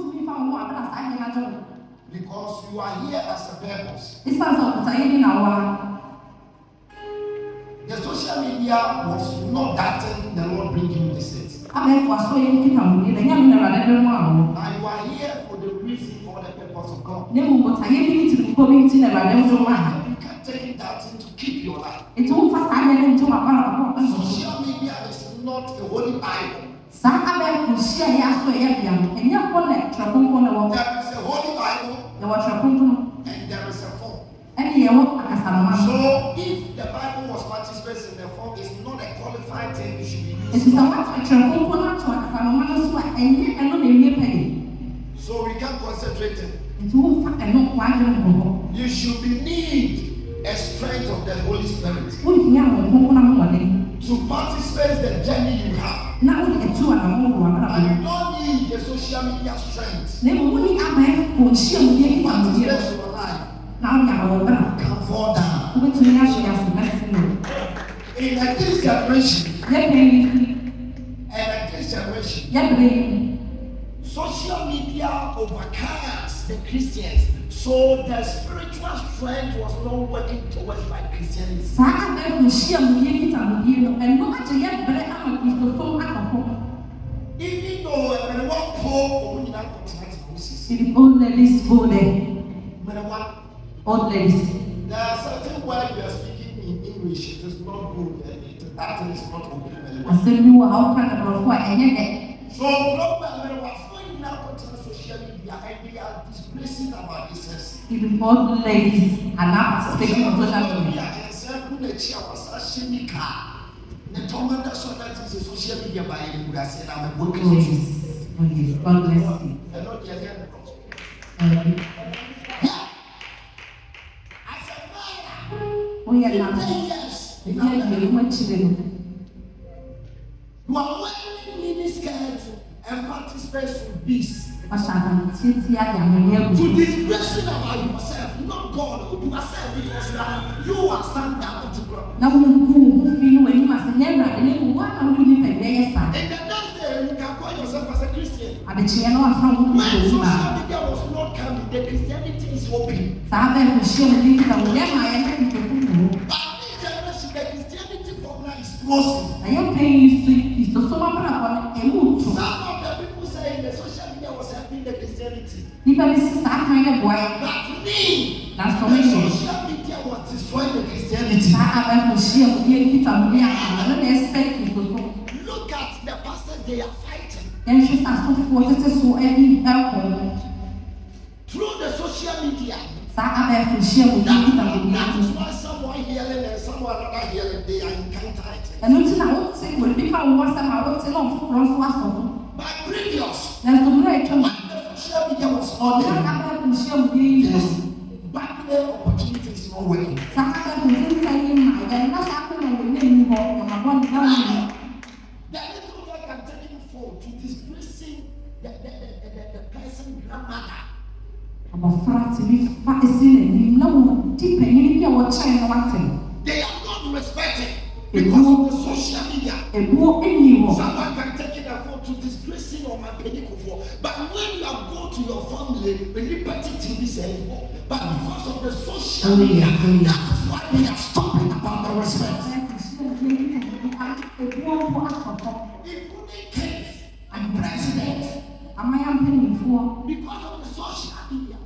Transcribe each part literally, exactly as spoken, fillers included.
Because you are here as a purpose. The social media was not that thing the Lord bring you this it. Now you are here for the reason, for the purpose of God. You can't take that thing to keep your life. Social media is not a holy Bible. There is a holy Bible and there is a form. So if the Bible was participating in the form, it's not a qualified thing you should be using. So we can't concentrate it. You should be need a strength of the Holy Spirit to participate in the journey you have. And you don't need the social media strength to participate in your life. Can fall down. In a this generation, and this generation, social media overcomes the Christians. So the spiritual strength was not working towards by Christianity. Even though everyone poor, if old ladies go there, old ladies. There are certain words you are speaking in English. It is not good. It, that is not open. So, social media and they are displacing our business. Even old ladies are not speaking on social media. Social media by God bless you. We are not. You are wearing mini skirts and participate with this. To disgrace about yourself, not God, who yourself because now you are standing down to grow. Now you feel when you must never and then what are you doing? And the next day you can call yourself as a Christian. When social media was not coming, the Christianity is open. But this generation, the Christianity formula is closing. Some of the people say the social media was helping the Christianity. But me, the social media was destroying the Christianity. Look at the pastors, they are fighting. Through the social media. That is why someone healing and someone another healing, they are encountered. But previous, when the social media was on there, back then opportunity is not working. The little girl can take you for to disgracing the, the, the, the, the person grandmother. They are not respected because of the social media. Someone can take it for to disgracing or my penny. But when you are go to your family, when you put it in this anymore. But because of the social media, that's why they are stopping about the respect. Including kings and presidents. Because of the social media.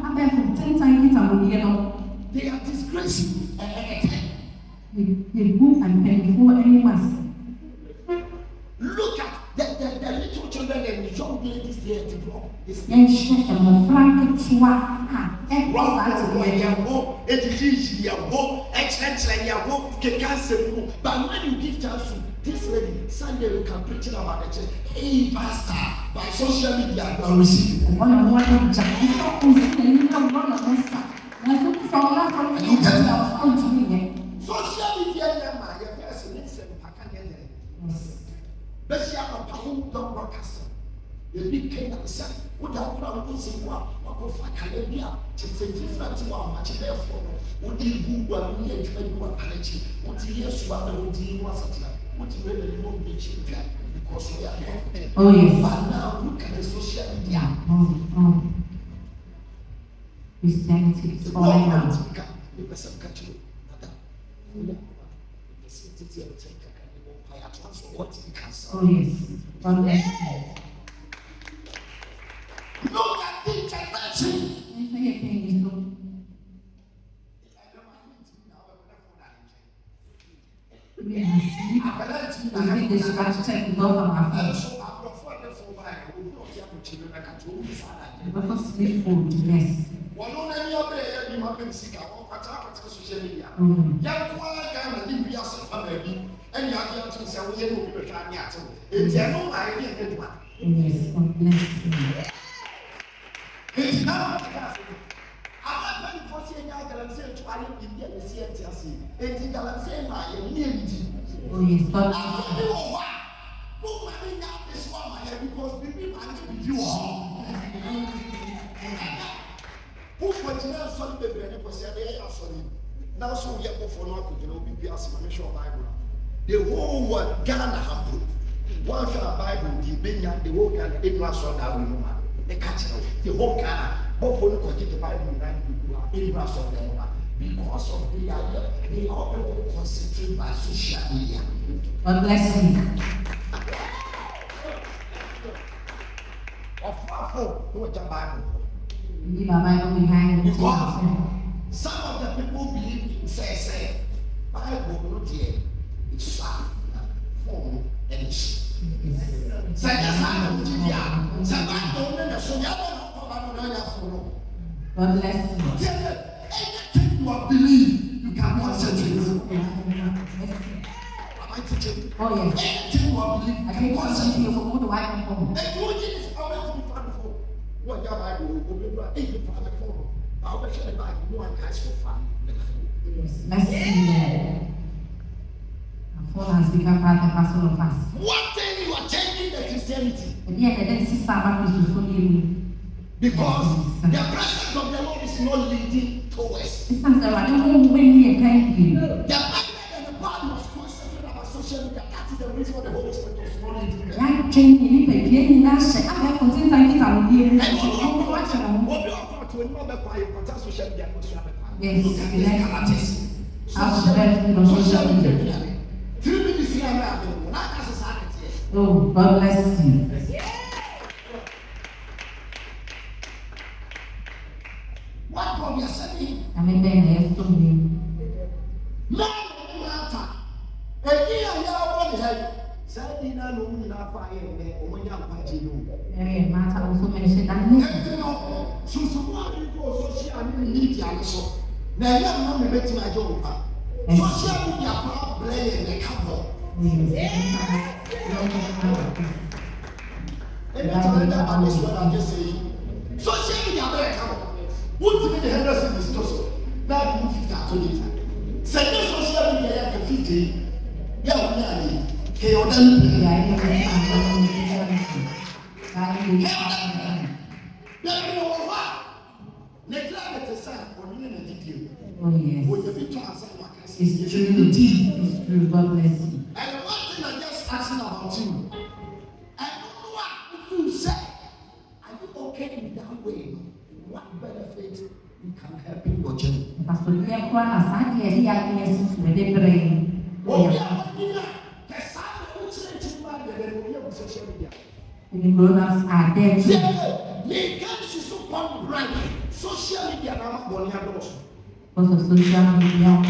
They are disgracing anything. Look at the, the, the little children and the young ladies there to block this. But when you give chance to this lady, Sunday we can preach about the church. Hey, pastor, by social media you are receiving. Social media, my person is but she have a pound dog broadcaster. The big king of the sun, without crowd using one, or go for Calabria, to say different one, much therefore. Would you go one year to make one allergy? What you hear, Swabba would you was at what you really won't be cheap because we are here. Oh, yes. But now look at the social media. oh. Christianity is falling out. Oh yes. God bless you. Look at the intervention. We are being distracted because of our phone. Because sleep food, yes. Yes, God bless you. It's now I'm not for saying I can say to I in the C N T S. It's in the same I am near it. Oh, yes, God I don't know why. No money now this one because people are going to you all. Who was not solid the brain was a solid. Now, so we have for not to know be as a Bible. The whole world Ghana have put one Bible, the Benya, the whole Ghana, it was so that we know. The catch the whole Ghana. Both will continue to buy the nine people in Russell because of the other, they are all concentrated by social media. God bless you. Of our what the Bible. Because some of the people believe in say, say, Bible not here. It's soft, form, and it's. Say, that's how to do it. Say, Bible, and so the other. God bless you. Anything you are believe, you can concentrate. Am I teaching? Oh yes. Anything you are believe, I can concentrate for all the white people. And you is always be fun for. What your Bible will be about eighty five for. I'll bet you the Bible no one cares for fun. Yes. Let's see. Our phone has become part and parcel of us. One thing you are changing the Christianity. And yet, the next sister is to you. Because the presence of the Lord is not leading towards. The fact that the body was concentrated about social media, that is the reason why the Holy Spirit was not leading them. And yes, social media. Three minutes here, I'm not as a secretary. Oh, God bless you. What God you are saying? I mean, then there's so many. No matter. A year, you are one head. Sadly, no, no, not fire, or when you are fighting. Very matter also mentioned that. So, someone who goes social media, so now you are not making my job. Social media, play the couple. Every time I miss what I'm just saying. Social media, play couple. What do you mean the Henderson is also? Now you fifty to later. Send the social media like fifty. Yeah, we are here. Hey, or then there you are. Neglect the son or you in the detail. Oh, yes. When you be to answer my question, it's true. It's true. God bless you. And one thing I just asking about you. I don't know what you say. Are you okay in that way? What benefit you can help in your journey? Pastor, you are going to say you are going to say brain. Oh, yeah, the son who said to man, they will be on social media. The grown-ups are dead. They can't see so one brand. Social media now money and also. Because of social media,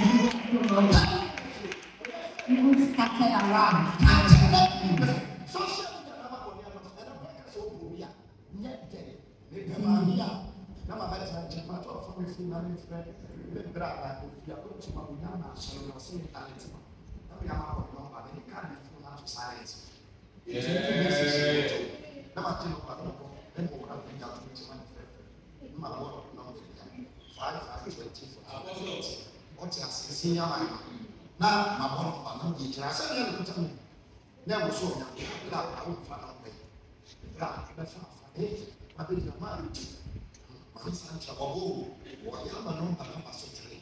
people scattered around. Social media now money and also. And I'm like, so we are net dead. Now my bad time, my job from the money friend, the brother, you are going to Mabuyana, so you are saying talent. Now we have our number, then you can't be full of science. It's a message. Now I tell you what, then we'll have to get to my friend. My word, no, five, five, twenty, what's your senior man? Now, my one of my teacher, I said, I don't tell me. Never saw that. I won't find out. That's not funny. I think you're married. My son, oh, what you have a number of us today.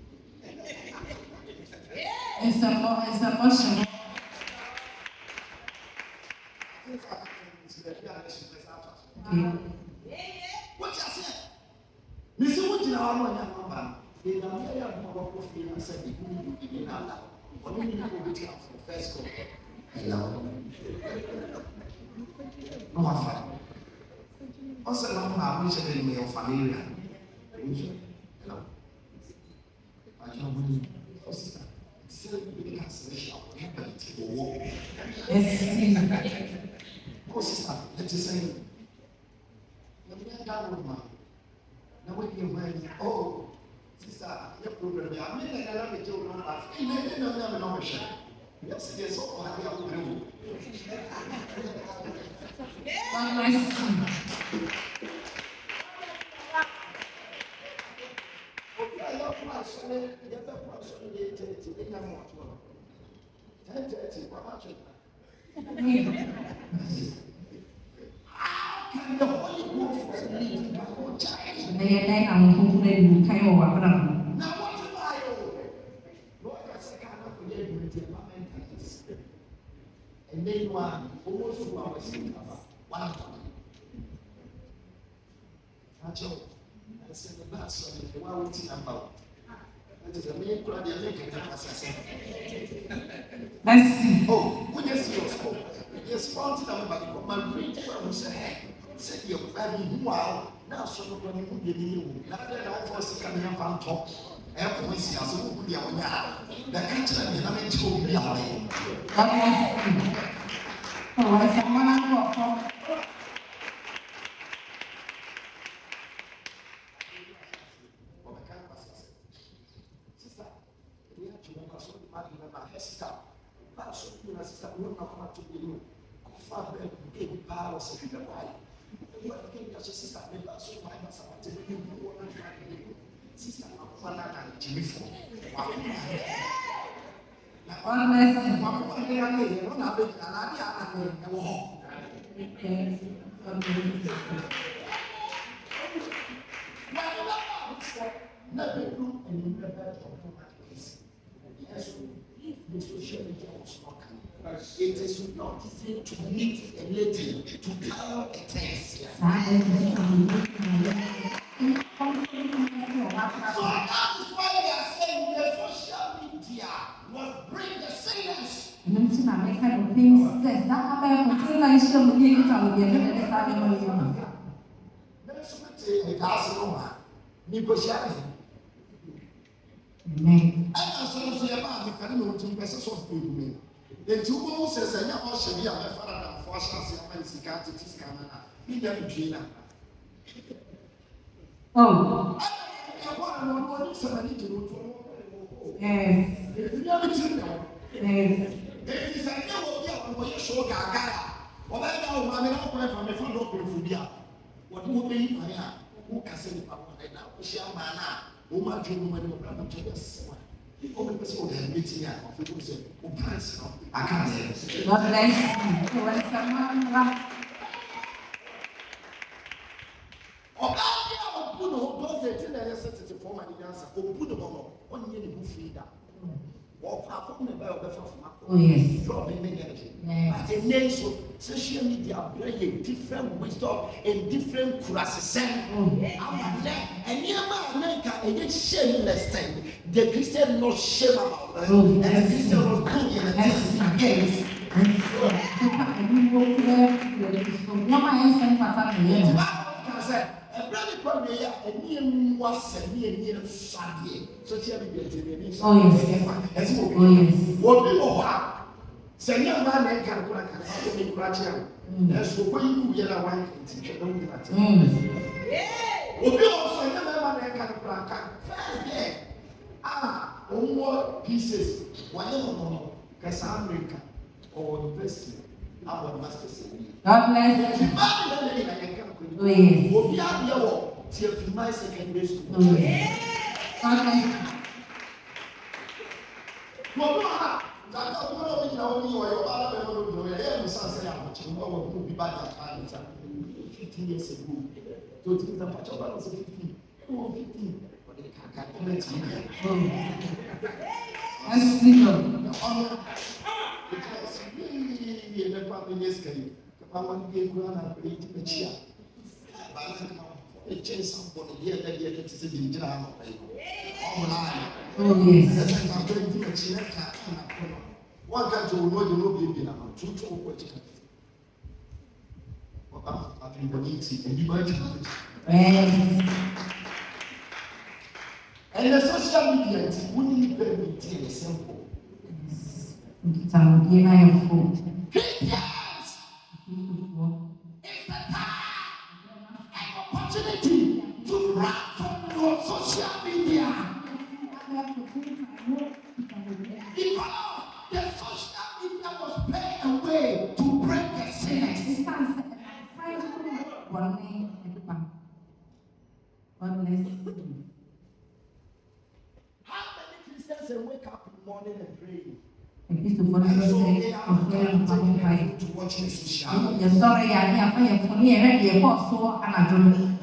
It's a it's a motion. Okay. you know I'm not they are very powerful feelings and they do in Allah. What do you need to be first go? Hello. No one. Also, I'm not wishing me of family. Hello. I don't believe. Sister, still be cancellation. Yes. Oh, sister, let's say. Let me down with my. Now when you went, oh, sister, your problem. I mean, I love you. No, I don't know. No, no, yes, yes. Oh, I have to do. One nice. How can the Holy Ghost lead my whole child? Now what do I owe? Lord, I say, I cannot believe you with the permanent. And then one almost two hours in one of them. I said, the last one is the one we're talking about. That is the main crowd they're making. Let's see. Oh, when you see your scope, you're sponsored by my great friend said, hey, said you're very wow. Now, so you're going to give you. Now, they're all for second and one top. Every we see us, who could be on that. The country, and I'm in school, be our way. Oh, I said, when I walk from. Sister, Pastor, you know, sister, we will not come to you. Father, give me power, so you can buy. You are looking at your sister, maybe I saw my master, I tell you, you want to try to do. Sister, I'm going to Jimmy for. Honestly, I'm going to get a lady, I'm not making an idea, I'm going to walk. Never do and you never talk to my place. Yes, the social media was not coming. It is not easy to meet a lady to tell a test. So that is why they are saying the social media will bring the sinners. And then to make kind of things that happen for two nights, you'll be able to get it at the time of the Let's say a gas over. Negotiate. Amen. I am so about the Canadian to persons of people. The two bones says, I know should be a father and four shots of my cigar to this Canada. Be there between them. Oh, I want to know somebody to know. yes, If you never know, yes. if you say, no, we are sure Gaga, or I know, my man, from a phone open for you. What will be my who can say about it now? We shall man. Woman, you know, when you're going to this one, all the person will have meeting here. People say, oh, parents, I can't hear it. God bless you. When someone Oh, God, put no those that tell us to the former answer. Oh, put the one on you who feed that. Or from the Bible from oh, yes. Problem energy. But the nation, social media bring different wisdom and different classes. And Yama America is shameless thing. The Christian not shame about it. And the Christian not doing it against. A brother probably a near was a near near Sunday. Social media. Oh, yes. Oh, yes. What do you want? Say, young man, I can't go and make Raja. That's what you get a one teacher. Don't do that. What do you also young man, I can't go first day. Ah, one more pieces. One more Cassandra or university. Our master's. God bless you. Oh, yes. What you have your till my secondary school. Oh, yes. God bless you. Mama, that don't know me now. You are your other member. You are your son. Say, I'm watching. What will be bad at times? Fifteen years ago, don't think that much about us. Fifteen, oh, fifteen. But they can't comment here. That's simple. Honor, because we never been yesterday. I want to be grown up. We need to be cheer. a chance somebody here that you get to see the drama. Online. Oh, yes. That's like I'm going to do a chineka. One can't you know you know baby now. Two two what you can. I've been bonity and you might and the social media wouldn't be very simple. It's a game of food. Christians! It's the time and opportunity to run from your social media. Because the social media was paid away to break the sinners. One name, one bless. How many Christians wake up in the morning and pray? And so they are going to watch the social media. You're sorry, I have for me already a boss so and I don't.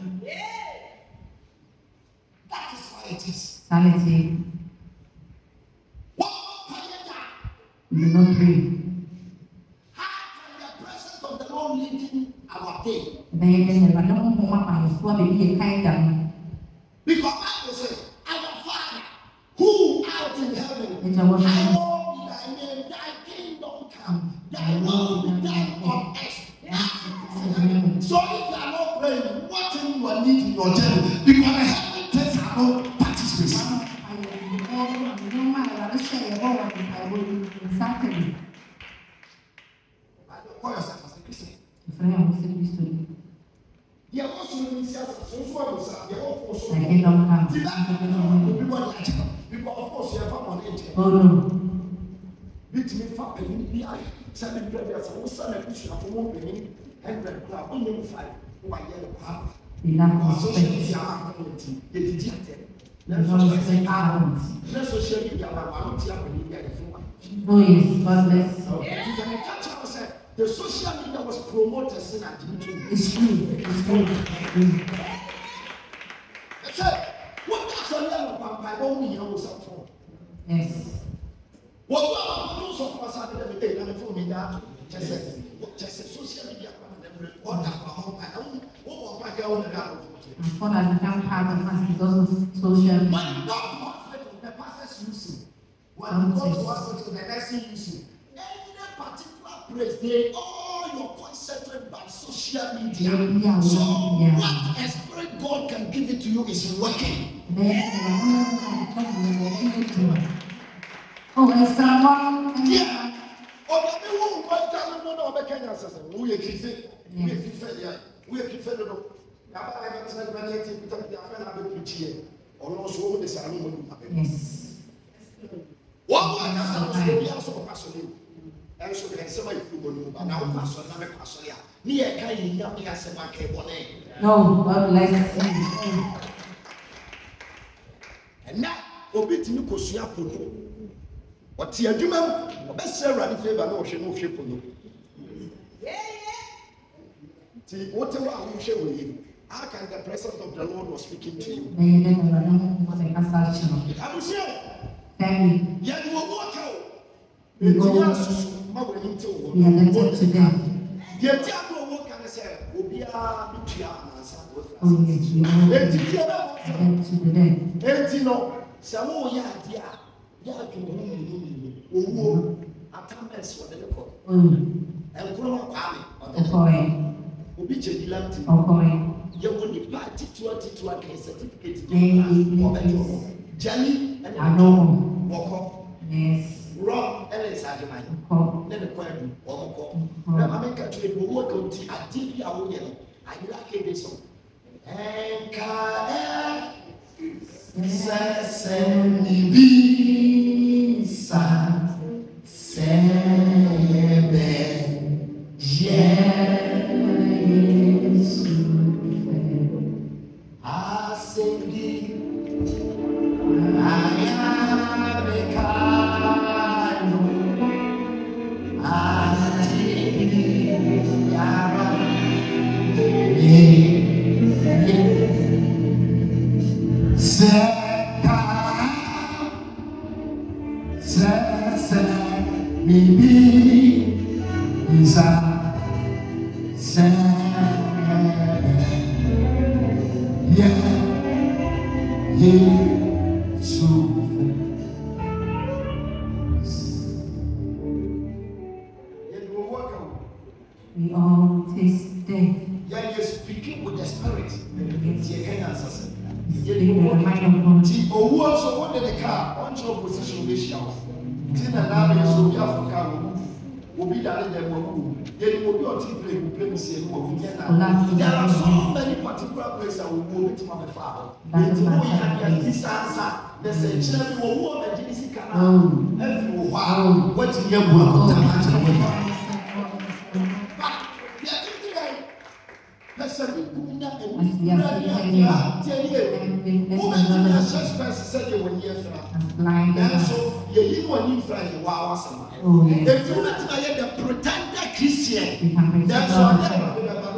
That is why it is. Sanity. What more You do not pray. how can the presence of the Lord lead in our day? They never know more about what be a kind of. Because Bible says, our Father, who art in heaven, It's a word. hallowed be thy name, thy kingdom come, thy will be done on earth as it is in heaven. So if you are not praying, what thing you are needing your journey? Because the heaven things are not participation. Exactly. Call yourself as a Christian. Friend, There are also many siasa, so so was there are also. I kingdom come. Because of course you have one edge. Oh no. Bit me fa penny bi ai. Seven previous so so na kusu afọ mo penny hundred club on them five. Who are yellow club. The lack of Social space. media community. They did it. The noise they are. Na social media ba ba ti apeni bi ai fun. Oh yes, God bless. It is a catch up say the social media was promoted sin and YouTube. It's true. It's true. They said, what does a little vampire only know something? Yes. What do I do so far? I don't know. I'm from that. Just a, just a social media. What does my home? I don't. What my girl in that? And God has become part of us because of social When media. God was the pastors using, when God was the next using, any particular place, they all your concentrated by social media. Yeah, So yeah. what a spirit God can give it to you is working. Oh, and someone. Yeah. Oh, but me who want to know no be Kenya sasa. We are kife. We are kife ya. We are kife no. Ya ba ga tsena ba ne ti bitam ya fa na be preach here. Ono so wo de sa no mo ni. Yes. What what ka sa so ya so ka so ni. And so can somebody feel no ba na wo pa so na me pa so ya. Ni e kan yi nya ya se ma ka e bone. No, God bless you. And now obi ti ni kosua pono. Oti adwuma obesere radi favor na ohwe no ohwe pono. See, whatever I will share with you, how can the presence of the Lord was speaking to you? I will share. Family. Yeah, you will walk out. We We are elected to them. The Diablo walk and say, will be a Bitia Oh, yes, we are elected and to them. you know, so yeah, dear, yeah, you attendance for the local. Oh, And Kuroma Kwame, okay. Obi Chebilanti. Okay. You will be party to a to a certificate. Jelly and I know. walk up. Yes. Rob Ellis Adamai. Okay. Then the quadrant, one more. Now, I make a trade, but what could I did you? I like this song. And Kaya Send me Bisa Sebe Jesu Asendi Yeah. Yeah. So. We all taste death. Yeah, you're speaking with the spirit. Yes. Speaking with the mind of God. Oh, who also wanted a car on your position this shelf. Tina Nabi is so careful car will be that in the room. Yet will be a team play with pregnancy and will be there are so many particular places that will go to my father. It's more than this answer. They say, Children will walk the Genesis canal. Every while, what in your world? As we are sitting here, and said they were near and so you want you find wow. If you let the pretender Christian, that's all.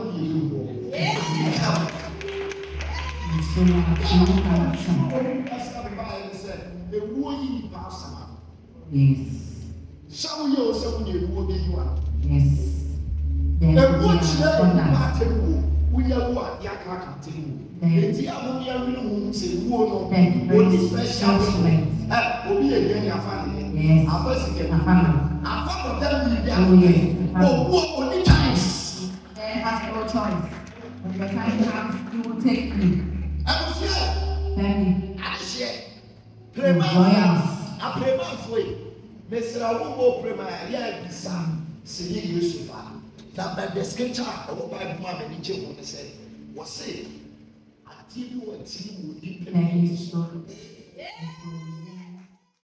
Yes. Some years, some years, will be one. Yes. And what's that? We are what ya can't tell you. The Diabolia will say, what is special? Eh, will be a young family. Yes. I was again. A family. I found them. Oh, yes. Oh, what only times? There has no choice. When the time comes, you will take me. I was here. Family. I was here. Prema. I prema for you. Mister Awo prema. Yeah, bisa. See you, Yusufa. That by the scripture, I will buy my manager when they say, was say, I tell you what, you will be. Thank you so much.